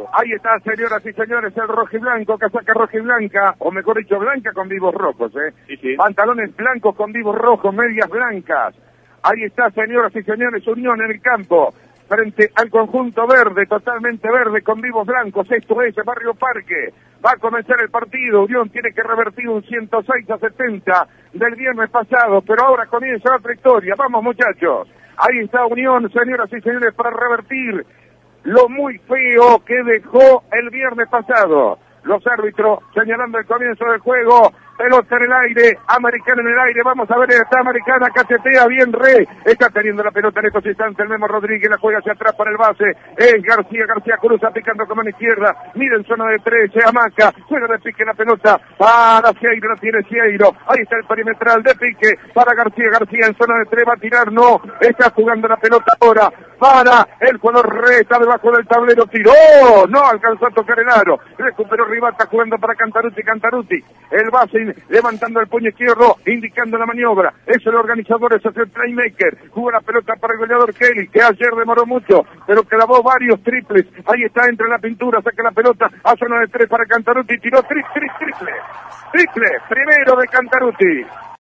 Ahí está, señoras y señores, el rojiblanco, casaca rojiblanca, o mejor dicho, blanca con vivos rojos, Sí. Pantalones blancos con vivos rojos, medias blancas. Ahí está, señoras y señores, Unión en el campo, frente al conjunto verde, totalmente verde, con vivos blancos. Esto es el Barrio Parque. Va a comenzar el partido. Unión tiene que revertir un 106-70 del viernes pasado, pero ahora comienza otra historia. Vamos, muchachos. Ahí está Unión, señoras y señores, para revertir lo muy feo que dejó el viernes pasado. Los árbitros señalando el comienzo del juego. Pelota en el aire, Americana en el aire, vamos a ver, está Americana, cachetea bien está teniendo la pelota en estos instantes, el Memo Rodríguez la juega hacia atrás para el base, es García cruza picando como en izquierda, mira en zona de 13, Amaca, juega de pique la pelota, para Cieiro, la tiene Cieiro, ahí está el perimetral de pique, para García en zona de 3, va a tirar, no, está jugando la pelota ahora, para el jugador está debajo del tablero, tiró, no alcanzó a tocar el aro, recuperó Rivata jugando para Cantarutti, el base levantando el puño izquierdo, indicando la maniobra, es el organizador, es el playmaker, jugó la pelota para el goleador Kelly, que ayer demoró mucho, pero clavó varios triples, ahí está, entra en la pintura, saca la pelota, a zona de 3 para Cantarutti, tiró triple, primero de Cantarutti.